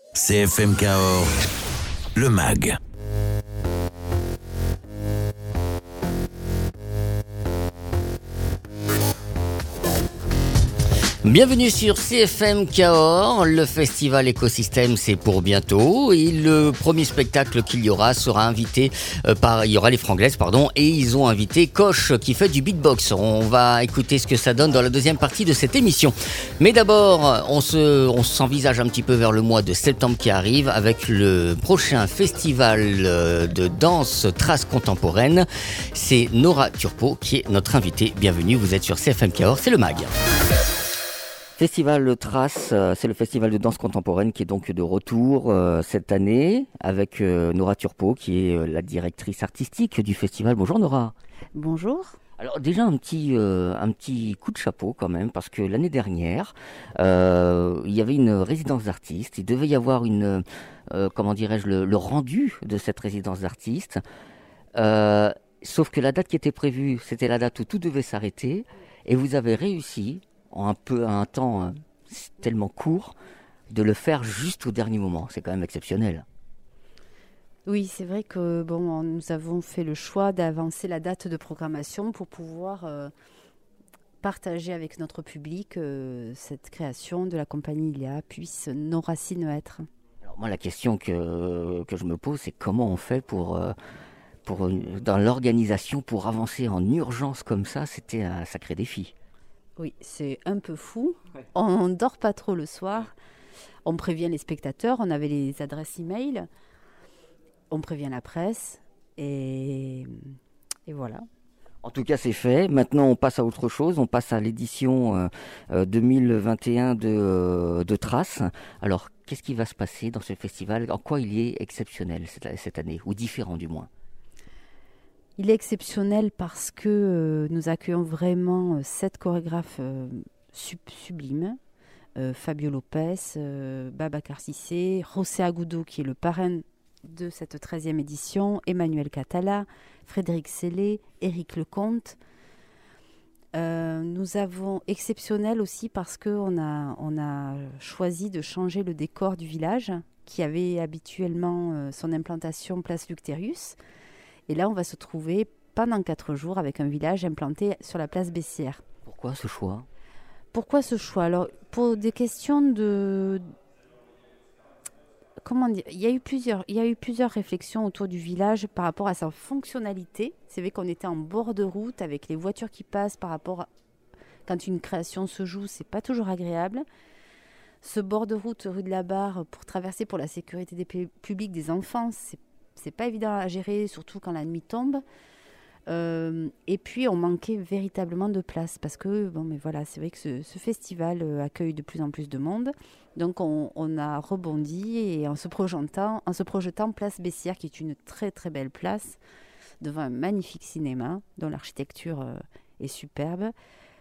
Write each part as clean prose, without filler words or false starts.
CFM Cahors, le MAG. Bienvenue sur CFM Cahors, le festival écosystème c'est pour bientôt et le premier spectacle qu'il y aura sera invité il y aura les Franglaises et ils ont invité Coche qui fait du beatbox. On va écouter ce que ça donne dans la deuxième partie de cette émission. Mais d'abord, on s'envisage un petit peu vers le mois de septembre qui arrive avec le prochain festival de danse trace contemporaine. C'est Nora Turpo qui est notre invitée. Bienvenue, vous êtes sur CFM Cahors, c'est le MAG. Festival Trace, c'est le festival de danse contemporaine qui est donc de retour cette année avec Nora Turpo qui est la directrice artistique du festival. Bonjour Nora. Bonjour. Alors déjà un petit coup de chapeau quand même parce que l'année dernière il y avait une résidence d'artistes. Il devait y avoir le rendu de cette résidence d'artistes. Sauf que la date qui était prévue, c'était la date où tout devait s'arrêter et vous avez réussi en un temps tellement court, de le faire juste au dernier moment. C'est quand même exceptionnel. Oui, c'est vrai que nous avons fait le choix d'avancer la date de programmation pour pouvoir partager avec notre public cette création de la compagnie Ilia puisse nos racines être. Alors moi, la question que je me pose, c'est comment on fait pour dans l'organisation pour avancer en urgence comme ça. C'était un sacré défi. Oui, c'est un peu fou. Ouais. On ne dort pas trop le soir. On prévient les spectateurs, on avait les adresses e-mail, on prévient la presse et voilà. En tout cas, c'est fait. Maintenant, on passe à autre chose. On passe à l'édition 2021 de Trace. Alors, qu'est-ce qui va se passer dans ce festival ? En quoi il est exceptionnel cette année, ou différent du moins ? Il est exceptionnel parce que nous accueillons vraiment 7 chorégraphes sublimes. Fabio Lopez, Babacar Cissé, José Agudo qui est le parrain de cette 13e édition, Emmanuel Catala, Frédéric Sellé, Éric Lecomte. Nous avons exceptionnel aussi parce qu'on a choisi de changer le décor du village qui avait habituellement son implantation place Luctérius. Et là, on va se trouver pendant 4 jours avec un village implanté sur la place Bessières. Pourquoi ce choix ? Alors, pour des questions de... Comment dire ? Il y a eu plusieurs réflexions autour du village par rapport à sa fonctionnalité. C'est vrai qu'on était en bord de route avec les voitures qui passent par rapport à... Quand une création se joue, c'est pas toujours agréable. Ce bord de route rue de la Barre pour traverser pour la sécurité des publics des enfants, c'est pas évident à gérer, surtout quand la nuit tombe. Et puis, on manquait véritablement de place parce que, c'est vrai que ce festival accueille de plus en plus de monde. Donc, on a rebondi et en se projetant place Bessières, qui est une très, très belle place, devant un magnifique cinéma dont l'architecture est superbe.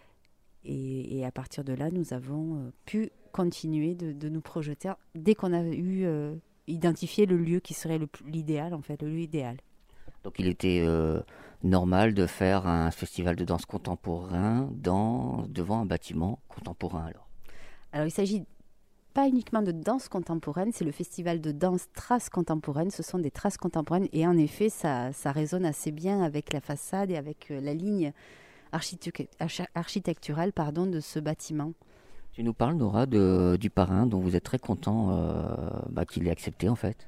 Et à partir de là, nous avons pu continuer de nous projeter dès qu'on a eu... identifier le lieu qui serait l'idéal, le lieu idéal. Donc il était normal de faire un festival de danse contemporain devant un bâtiment contemporain Alors il ne s'agit pas uniquement de danse contemporaine, c'est le festival de danse trace contemporaine, ce sont des traces contemporaines et en effet ça résonne assez bien avec la façade et avec la ligne architecturale de ce bâtiment. Tu nous parles, Nora, du parrain dont vous êtes très content qu'il ait accepté, en fait.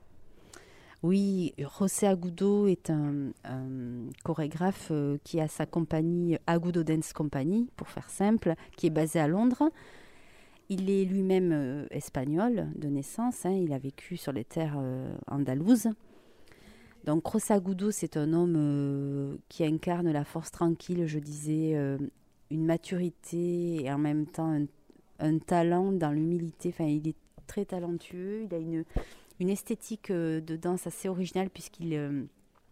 Oui, José Agudo est un chorégraphe qui a sa compagnie Agudo Dance Company, pour faire simple, qui est basée à Londres. Il est lui-même espagnol de naissance, il a vécu sur les terres andalouses. Donc José Agudo, c'est un homme qui incarne la force tranquille, je disais, une maturité et en même temps un talent dans l'humilité. Enfin, il est très talentueux. Il a une esthétique de danse assez originale puisqu'il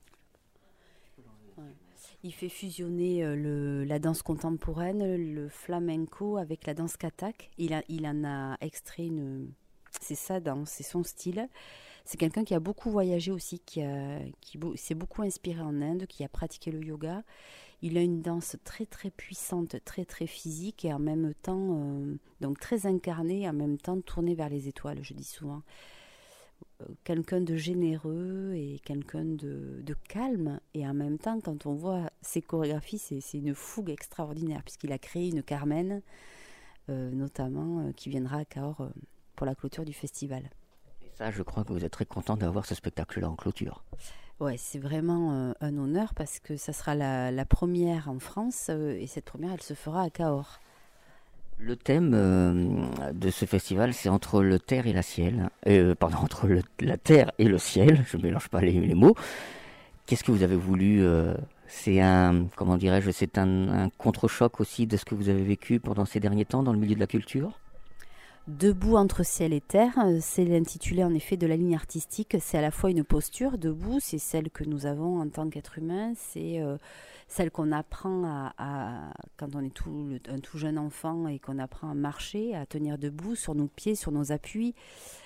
il fait fusionner la danse contemporaine, le flamenco avec la danse katak. Il en a extrait c'est sa danse, c'est son style. C'est quelqu'un qui a beaucoup voyagé aussi, s'est beaucoup inspiré en Inde, qui a pratiqué le yoga. Il a une danse très très puissante, très très physique et en même temps, donc très incarnée et en même temps tournée vers les étoiles, je dis souvent. Quelqu'un de généreux et quelqu'un de calme. Et en même temps, quand on voit ses chorégraphies, c'est une fougue extraordinaire, puisqu'il a créé une Carmen, notamment, qui viendra à Cahors pour la clôture du festival. Et ça, je crois que vous êtes très content d'avoir ce spectacle-là en clôture. Ouais, c'est vraiment un honneur parce que ça sera la première en France et cette première, elle se fera à Cahors. Le thème de ce festival, c'est entre le terre et la ciel. Entre la terre et le ciel, je ne mélange pas les mots. Qu'est-ce que vous avez voulu c'est comment dirais-je, c'est un contre-choc aussi de ce que vous avez vécu pendant ces derniers temps dans le milieu de la culture? Debout entre ciel et terre, c'est l'intitulé en effet de la ligne artistique. C'est à la fois une posture debout, c'est celle que nous avons en tant qu'être humain, c'est celle qu'on apprend quand on est un tout jeune enfant et qu'on apprend à marcher, à tenir debout sur nos pieds, sur nos appuis.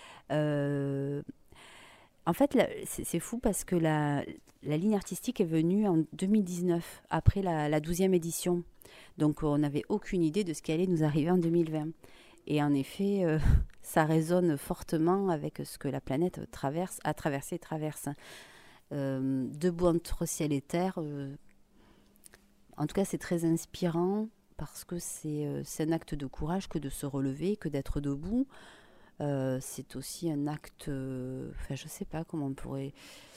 En fait, c'est fou parce que la ligne artistique est venue en 2019, après la 12e édition. Donc on n'avait aucune idée de ce qui allait nous arriver en 2020. Et en effet, ça résonne fortement avec ce que la planète a traversé et traverse. Debout entre ciel et terre, en tout cas, c'est très inspirant parce que c'est un acte de courage que de se relever, que d'être debout. C'est aussi un acte, je ne sais pas comment on pourrait...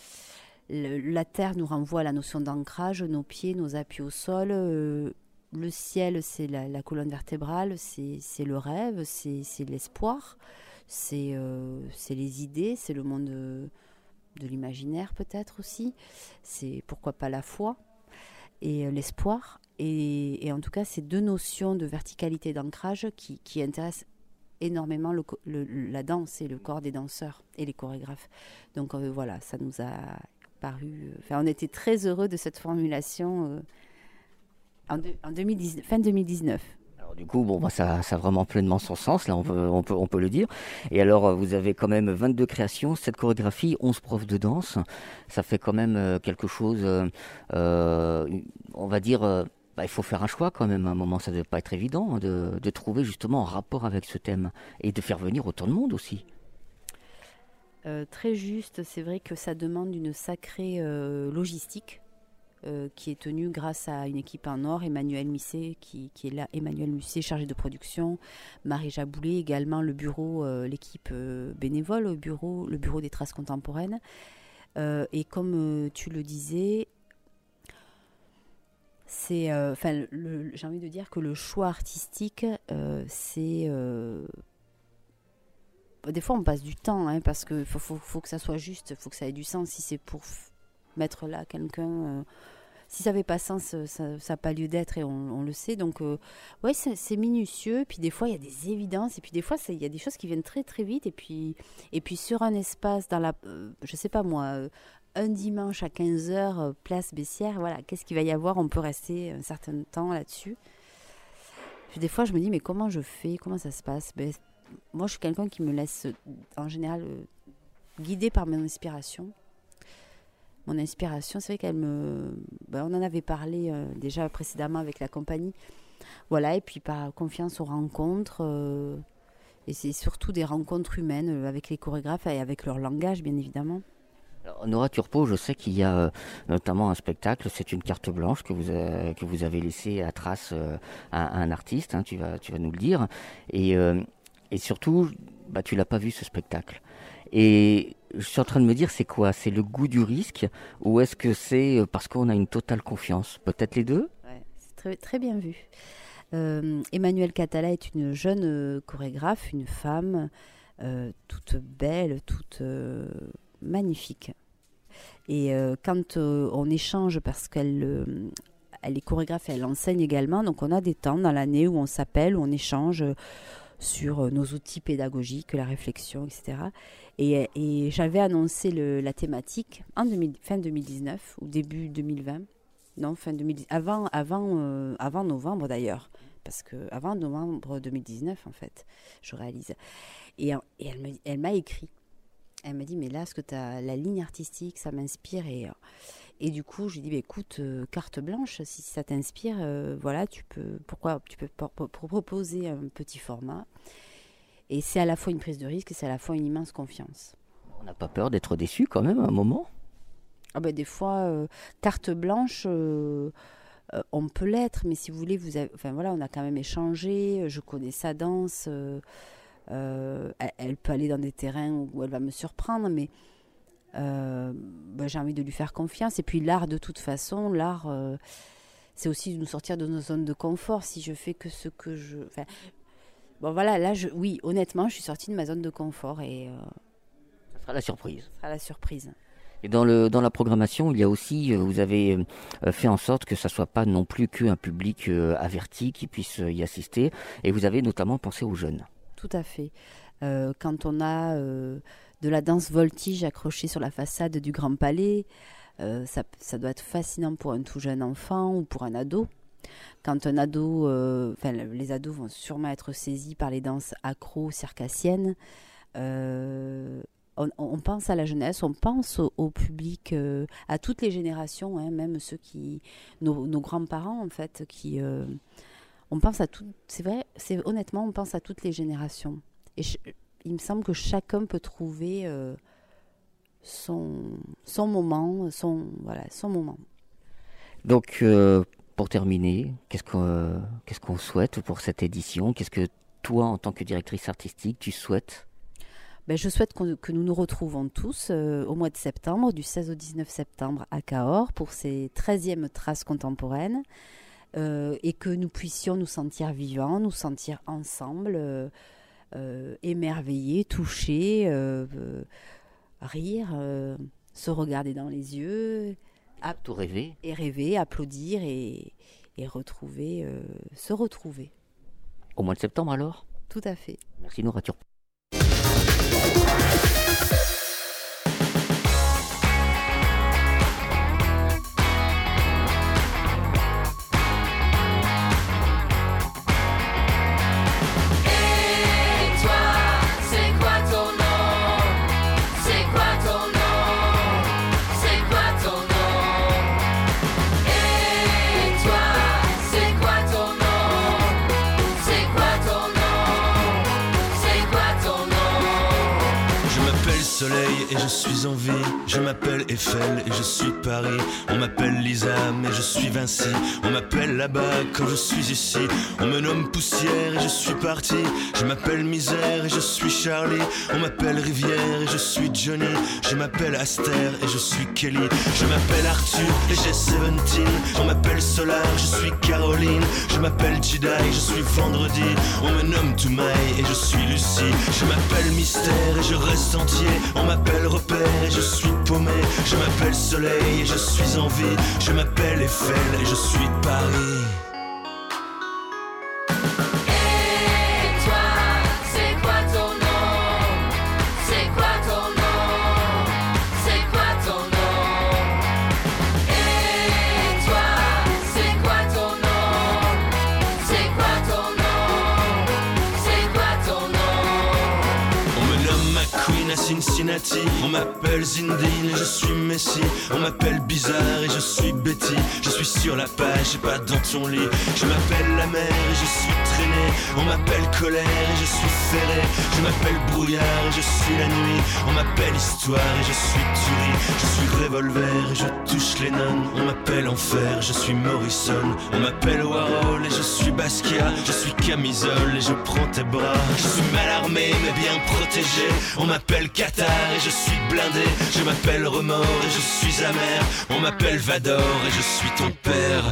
La terre nous renvoie à la notion d'ancrage, nos pieds, nos appuis au sol. Le ciel, c'est la colonne vertébrale, c'est le rêve, c'est l'espoir, c'est les idées, c'est le monde de l'imaginaire peut-être aussi. C'est pourquoi pas la foi et l'espoir. Et en tout cas, ces deux notions de verticalité et d'ancrage qui intéressent énormément la danse et le corps des danseurs et les chorégraphes. Donc voilà, ça nous a paru... on était très heureux de cette formulation fin 2019. Alors du coup, ça a vraiment pleinement son sens, là on peut le dire. Et alors vous avez quand même 22 créations, 7 chorégraphies, 11 profs de danse. Ça fait quand même quelque chose, on va dire, il faut faire un choix quand même à un moment, ça ne doit pas être évident de trouver justement un rapport avec ce thème et de faire venir autant de monde aussi. Très juste, c'est vrai que ça demande une sacrée logistique. Qui est tenue grâce à une équipe en or, Emmanuel Misset qui est là, Emmanuel Misset chargé de production, Marie Jaboulet également, le bureau, l'équipe bénévole, le bureau des traces contemporaines. Et comme tu le disais, c'est, j'ai envie de dire que le choix artistique, c'est... des fois on passe du temps, parce qu'il faut que ça soit juste, il faut que ça ait du sens. Si c'est pour mettre là quelqu'un, si ça n'avait pas sens, ça n'a pas lieu d'être et on le sait. Donc ouais, c'est minutieux, puis des fois il y a des évidences et puis des fois il y a des choses qui viennent très très vite et puis sur un espace dans la je sais pas moi, un dimanche à 15h place Bessières, voilà, qu'est-ce qu'il va y avoir, on peut rester un certain temps là-dessus. Puis des fois je me dis mais comment je fais, comment ça se passe? Moi je suis quelqu'un qui me laisse en général guider par mon inspiration. Mon inspiration, c'est vrai on en avait parlé déjà précédemment avec la compagnie. Voilà, et puis par confiance aux rencontres. Et c'est surtout des rencontres humaines avec les chorégraphes et avec leur langage, bien évidemment. Alors, Nora Turpot, je sais qu'il y a notamment un spectacle, c'est une carte blanche que vous avez laissée à trace à un artiste, tu vas nous le dire. Et surtout, tu l'as pas vu ce spectacle. Et je suis en train de me dire, c'est quoi? C'est le goût du risque ou est-ce que c'est parce qu'on a une totale confiance? Peut-être les deux? Ouais, c'est très, très bien vu. Emmanuelle Catala est une jeune chorégraphe, une femme toute belle, toute magnifique. Et quand on échange, parce qu'elle est chorégraphe et elle enseigne également, donc on a des temps dans l'année où on s'appelle, où on échange sur nos outils pédagogiques, la réflexion, etc. Et j'avais annoncé la thématique fin 2019 ou début 2020. Non, fin 2010, avant novembre d'ailleurs, parce que avant novembre 2019 en fait, je réalise. Et elle m'a écrit. Elle m'a dit, mais là, ce que tu as, la ligne artistique, ça m'inspire. Et du coup, je lui ai dit, bah, écoute, carte blanche, si ça t'inspire, voilà, tu peux proposer un petit format. Et c'est à la fois une prise de risque et c'est à la fois une immense confiance. On n'a pas peur d'être déçu quand même à un moment? Ah ben, des fois, carte blanche, on peut l'être, mais si vous voulez, enfin, voilà, on a quand même échangé, je connais sa danse, elle peut aller dans des terrains où elle va me surprendre, mais j'ai envie de lui faire confiance. Et puis l'art, de toute façon, c'est aussi de nous sortir de nos zones de confort. Si je fais que ce que je... Enfin, bon voilà, là, oui, honnêtement, je suis sortie de ma zone de confort et... Ça sera la surprise. Ça sera la surprise. Et dans la programmation, il y a aussi, vous avez fait en sorte que ça soit pas non plus qu'un public averti qui puisse y assister, et vous avez notamment pensé aux jeunes. Tout à fait. Quand on a de la danse voltige accrochée sur la façade du Grand Palais, ça doit être fascinant pour un tout jeune enfant ou pour un ado. Quand un ado, les ados vont sûrement être saisis par les danses accro-circassiennes. On pense à la jeunesse, on pense au public, à toutes les générations, hein, même ceux nos grands-parents en fait, on pense à tout. C'est vrai, honnêtement, on pense à toutes les générations. Et il me semble que chacun peut trouver son moment, son moment. Donc, pour terminer, qu'est-ce qu'on souhaite pour cette édition? Qu'est-ce que toi, en tant que directrice artistique, tu souhaites? Je souhaite que nous nous retrouvons tous au mois de septembre, du 16 au 19 septembre à Cahors, pour ces 13e traces contemporaines, et que nous puissions nous sentir vivants, nous sentir ensemble, émerveillés, touchés, rire, se regarder dans les yeux, tout rêver. Et rêver, applaudir et se retrouver. Au mois de septembre alors? Tout à fait. Merci Nora Turpin. Soleil et je suis en vie, je m'appelle Eiffel et je suis Paris. On m'appelle Lisa mais je suis Vinci. On m'appelle là-bas quand je suis ici. On me nomme Poussière et je suis parti. Je m'appelle Misère et je suis Charlie. On m'appelle Rivière et je suis Johnny. Je m'appelle Aster et je suis Kelly. Je m'appelle Arthur et j'ai 17. On m'appelle Solar, je suis Caroline. Je m'appelle Jedi, je suis Vendredi. On me nomme Toumaï et je suis Lucie. Je m'appelle Mystère et je reste entier. On m'appelle Repère et je suis paumé. Je m'appelle Soleil et je suis en vie. Je m'appelle Eiffel et je suis Paris. Et toi, c'est quoi ton nom? C'est quoi ton nom? C'est quoi ton nom? Et toi, c'est quoi ton nom? C'est quoi ton nom? C'est quoi ton nom? On me nomme McQueen à Cincinnati. On m'appelle Zindine et je suis Messi. On m'appelle Bizarre et je suis Betty. Je suis sur la page et pas dans ton lit. Je m'appelle la mer et je suis traîné. On m'appelle Colère et je suis ferré. Je m'appelle Brouillard et je suis la nuit. On m'appelle Histoire et je suis Tuerie. Je suis Revolver et je touche les nonnes. On m'appelle Enfer, je suis Morrison. On m'appelle Warhol et je suis Basquiat. Je suis Camisole et je prends tes bras. Je suis mal armé mais bien protégé. On m'appelle Qatar et je suis blindé. Je m'appelle Remords et je suis amer. On m'appelle Vador et je suis ton père.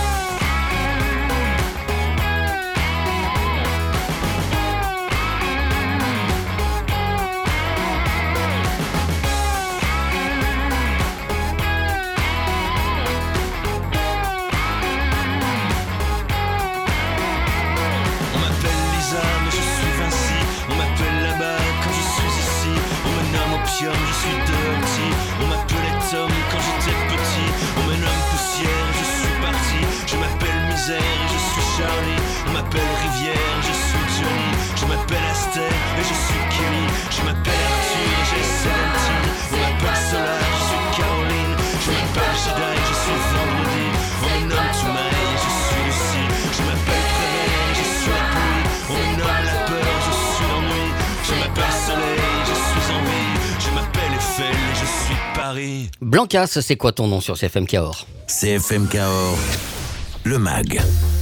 On m'appelle Lisa mais je suis Vinci. On m'appelle là-bas quand je suis ici. On me nomme Opium, je suis Dirty. On m'appelait Tom quand j'étais petit. On me nomme Poussière, je suis parti. Paris. Blancas, c'est quoi ton nom sur CFM Cahors? CFM Cahors, le MAG.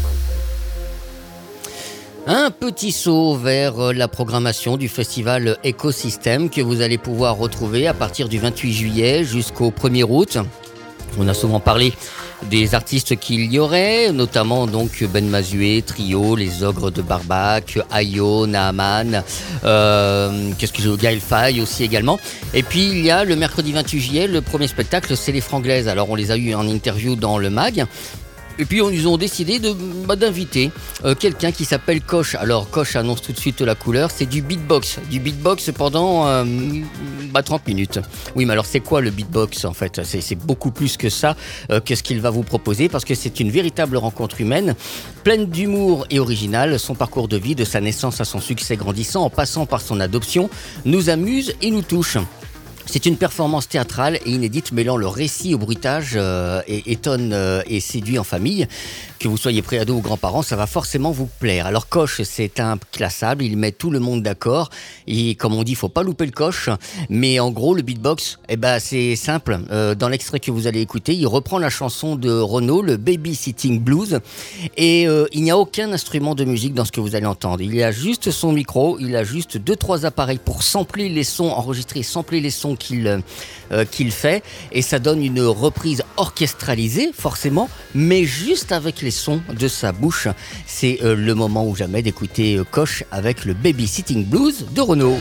Un petit saut vers la programmation du festival Écosystème que vous allez pouvoir retrouver à partir du 28 juillet jusqu'au 1er août. On a souvent parlé des artistes qu'il y aurait, notamment donc Ben Mazué, Trio, Les Ogres de Barbac, Ayo, Naaman, Gaël Faye aussi également. Et puis il y a le mercredi 28 juillet, le premier spectacle, c'est les Franglaises. Alors on les a eu en interview dans le MAG. Et puis ils ont décidé d'inviter quelqu'un qui s'appelle Koch. Alors Koch annonce tout de suite la couleur, c'est du beatbox pendant 30 minutes. Oui, mais alors c'est quoi le beatbox en fait? C'est beaucoup plus que ça, que ce qu'il va vous proposer, parce que c'est une véritable rencontre humaine, pleine d'humour et originale. Son parcours de vie, de sa naissance à son succès grandissant, en passant par son adoption, nous amuse et nous touche. C'est une performance théâtrale et inédite mêlant le récit au bruitage et étonne et séduit en famille. Que vous soyez préado ou grands-parents, ça va forcément vous plaire. Alors Koch, c'est inclassable, il met tout le monde d'accord. Et comme on dit, il ne faut pas louper le coche. Mais en gros, le beatbox, c'est simple. Dans l'extrait que vous allez écouter, il reprend la chanson de Renaud, le Babysitting Blues. Et il n'y a aucun instrument de musique dans ce que vous allez entendre. Il y a juste son micro, il a juste 2-3 appareils pour sampler les sons, enregistrer, sampler les sons qu'il fait, et ça donne une reprise orchestralisée forcément, mais juste avec les sons de sa bouche. C'est le moment ou jamais d'écouter Koch avec le Babysitting Blues de Renaud.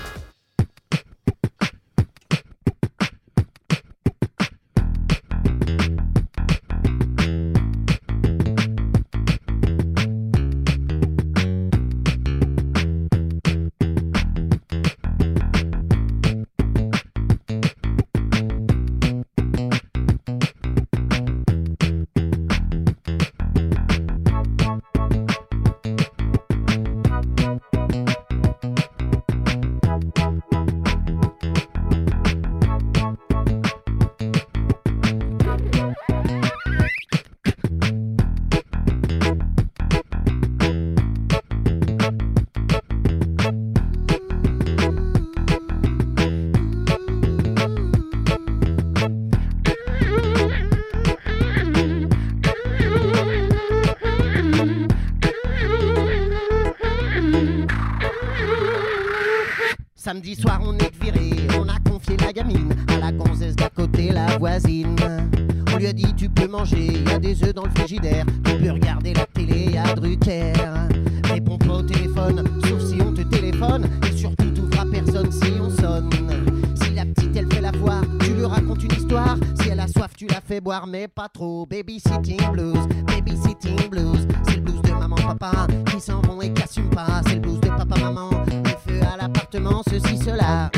Samedi soir on est viré, on a confié la gamine à la gonzesse d'à côté, la voisine. On lui a dit tu peux manger, y a des œufs dans le frigidaire, tu peux regarder la télé, y a Drucker. Réponds pas au téléphone, sauf si on te téléphone, et surtout t'ouvres à personne si on sonne. Si la petite elle fait la foire, tu lui racontes une histoire, si elle a soif tu la fais boire mais pas trop. Babysitting blues, babysitting blues, c'est le blues de maman papa qui s'en vont et qui assument pas, c'est le blues de papa maman. À l'appartement, ceci, cela.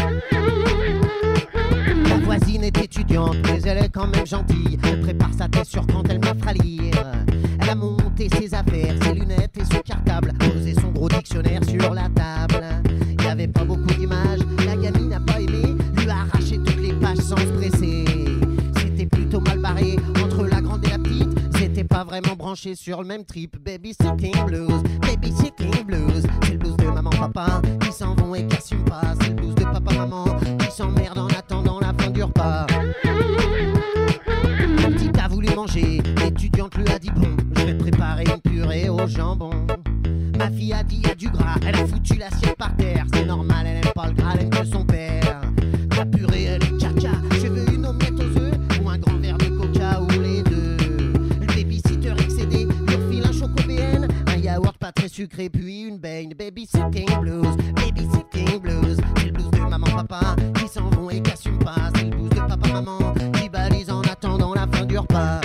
La voisine est étudiante, mais elle est quand même gentille. Elle prépare sa thèse sur quand elle me fera lire. Elle a monté ses affaires, ses lunettes et son cartable, posé son gros dictionnaire sur la table. Il n'y avait pas beaucoup d'images, la gamine n'a pas aimé, lui a arraché toutes les pages sans se presser. C'était plutôt mal barré entre la grande et la petite, c'était pas vraiment branché sur le même trip. Babysitting blues, babysitting blues, c'est le blues de maman papa qui s'en vont et qui assument pas, c'est le blues de papa maman qui s'emmerde en attendant la fin du repas. La petite a voulu manger, l'étudiante lui a dit bon, je vais préparer une purée au jambon. Ma fille a dit y a du gras, elle a foutu l'assiette par terre, c'est normal, elle aime pas le gras, elle aime que son père. La purée elle est caca, je veux une omelette aux œufs ou un grand verre de coca ou les deux. Le babysitter excédé lui refile un choco-BN, un yaourt pas très sucré puis une baigne. Babysitting blues, babysitting blues, c'est le blues de maman papa qui s'en vont et qui assument pas, c'est le blues de papa maman qui balise en attendant la fin du repas.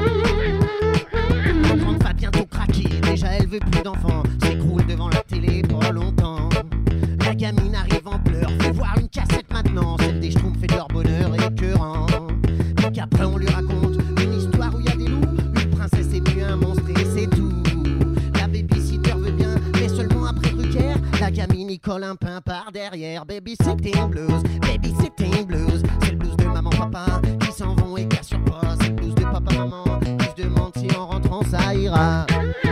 La grande va bientôt craquer, déjà elle veut plus d'enfants, s'écroule devant la télé pas longtemps. La gamine arrive en pleurs, fait voir une cassette maintenant, celle des Schtroumpfs fait de leur bonheur écœurant. Puis qu'après on lui raconte une histoire où il y a des loups, une princesse et puis un monstre et c'est tout. La babysitter veut bien, mais seulement après Drucker, la gamine y colle un pain par derrière. Babysitting blues, babysitting blues, c'est le blues de maman papa qui s'en vont et qui assurent pas, c'est le blues de papa maman qui se demande si en rentrant ça ira.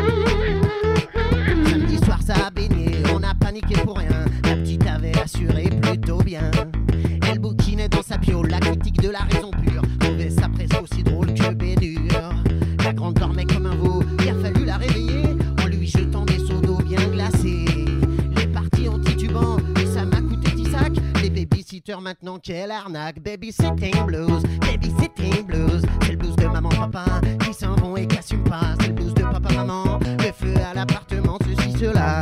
Samedi soir ça a baigné, on a paniqué pour rien, la petite avait assuré plutôt bien. Elle bouquinait dans sa Tokyo, la critique de la raison pure trouvait sa presse aussi drôle que bédure. La grande dormait comme un veau, il a fallu la réveiller en lui jetant des seaux d'eau bien glacés. Les parties en titubant, et ça m'a coûté 10 sacs. Les babysitters maintenant, quelle arnaque. Babysitting blues, c'est le blues de maman papa qui s'en vont et qui assument pas. C'est le blues de papa maman, le feu à l'appartement, ceci cela.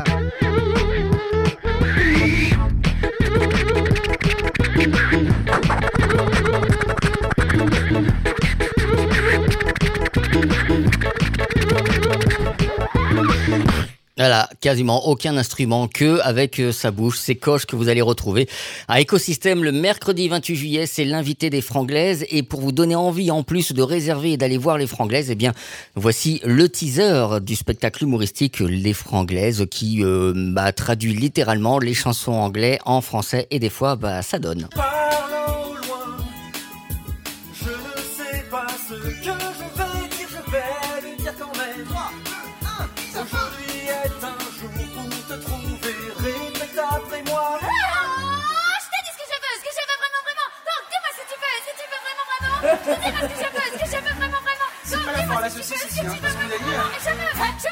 Voilà, quasiment aucun instrument que avec sa bouche, ces coches que vous allez retrouver à Écosystème le mercredi 28 juillet, c'est l'invité des Franglaises et pour vous donner envie en plus de réserver et d'aller voir les Franglaises, eh bien voici le teaser du spectacle humoristique Les Franglaises qui traduit littéralement les chansons anglais en français et des fois ça donne. Parlant au loin, je ne sais pas ce que je vais dire, je vais lui dire quand même. 3, 2, 1, aujourd'hui est un jour pour te trouver, répète après moi. Je t'ai dit ce que je veux vraiment. Donc dis-moi si tu veux vraiment. Je te dirai ce que je veux vraiment. C'est pas la fin, là, ceci, parce que vous l'avez dit. Je veux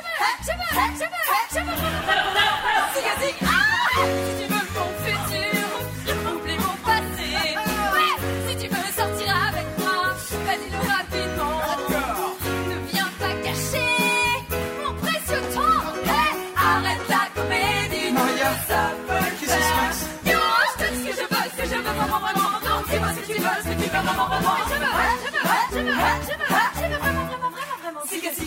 Si tu veux mon futur, oublie mon passé. Ouais, si tu veux sortir avec moi, dis-le rapidement. Ne viens pas cacher mon précieux temps. Hey, arrête la comédie. Maria, Ça peut qu'est-ce qui se passe? Yo, je te dis ce que je veux vraiment. Donc dis-moi si tu veux vraiment. Je veux vraiment. Si.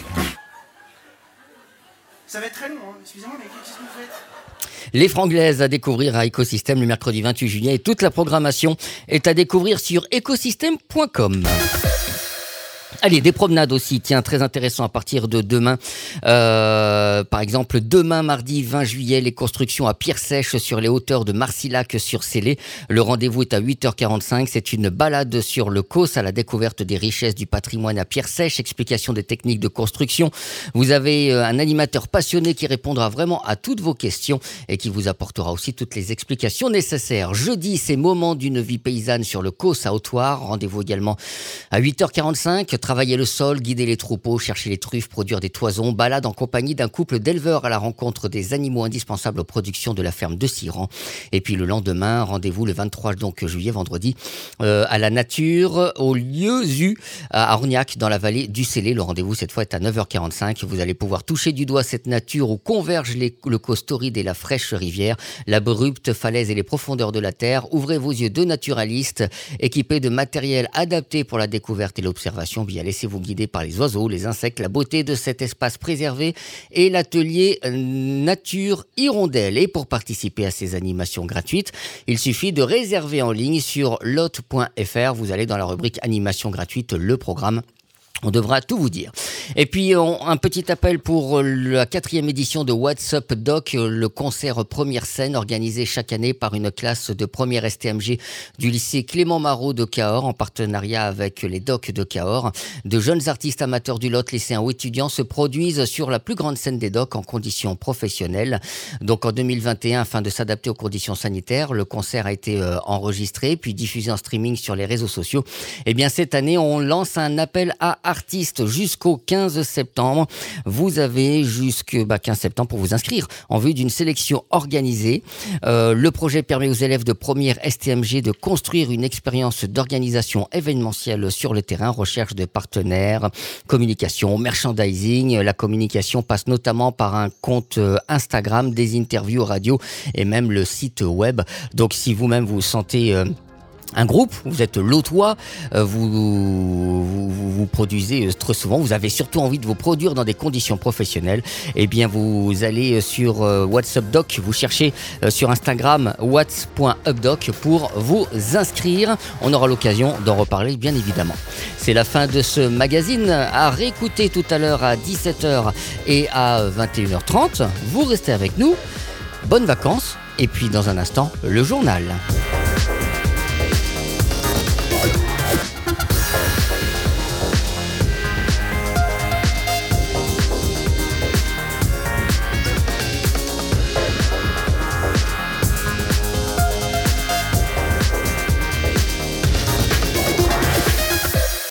ça va être très long, hein. Excusez-moi, mais qu'est-ce que vous faites? Les Franglaises à découvrir à Écosystème le mercredi 28 juillet et toute la programmation est à découvrir sur écosystème.com. Allez, des promenades aussi, tiens, très intéressant à partir de demain. Par exemple, demain, mardi 20 juillet, les constructions à Pierre-Sèche sur les hauteurs de Marcillac-sur-Célé. Le rendez-vous est à 8h45. C'est une balade sur le Causse à la découverte des richesses du patrimoine à Pierre-Sèche, explication des techniques de construction. Vous avez un animateur passionné qui répondra vraiment à toutes vos questions et qui vous apportera aussi toutes les explications nécessaires. Jeudi, c'est moment d'une vie paysanne sur le Causse à Haute-Loire. Rendez-vous également à 8h45. Travailler le sol, guider les troupeaux, chercher les truffes, produire des toisons, balade en compagnie d'un couple d'éleveurs à la rencontre des animaux indispensables aux productions de la ferme de Siran. Et puis le lendemain, rendez-vous le 23 juillet, vendredi, à la nature, au lieu U, à Orniac, dans la vallée du Célé. Le rendez-vous cette fois est à 9h45. Vous allez pouvoir toucher du doigt cette nature où convergent le Causse torride et la fraîche rivière, l'abrupte falaise et les profondeurs de la terre. Ouvrez vos yeux de naturalistes, équipés de matériel adapté pour la découverte et l'observation. Bien, laissez-vous guider par les oiseaux, les insectes, la beauté de cet espace préservé et l'atelier Nature Hirondelle. Et pour participer à ces animations gratuites, il suffit de réserver en ligne sur lot.fr. Vous allez dans la rubrique animation gratuite, le programme. On devra tout vous dire. Et puis, un petit appel pour la 4e édition de What's Up Doc, le concert première scène organisé chaque année par une classe de première STMG du lycée Clément Marot de Cahors, en partenariat avec les Docs de Cahors. De jeunes artistes amateurs du Lot, lycéens ou étudiants, se produisent sur la plus grande scène des Docs en conditions professionnelles. Donc, en 2021, afin de s'adapter aux conditions sanitaires, le concert a été enregistré, puis diffusé en streaming sur les réseaux sociaux. Et bien, cette année, on lance un appel à artistes jusqu'au 15 septembre. Vous avez jusqu'au 15 septembre pour vous inscrire en vue d'une sélection organisée. Le projet permet aux élèves de première STMG de construire une expérience d'organisation événementielle sur le terrain, recherche de partenaires, communication, merchandising. La communication passe notamment par un compte Instagram, des interviews radio et même le site web. Donc si vous-même vous sentez un groupe, vous êtes lotois, vous produisez très souvent, vous avez surtout envie de vous produire dans des conditions professionnelles, eh bien vous allez sur WhatsAppDoc, vous cherchez sur Instagram whats.updoc pour vous inscrire. On aura l'occasion d'en reparler bien évidemment. C'est la fin de ce magazine, à réécouter tout à l'heure à 17h et à 21h30. Vous restez avec nous, bonnes vacances et puis dans un instant le journal.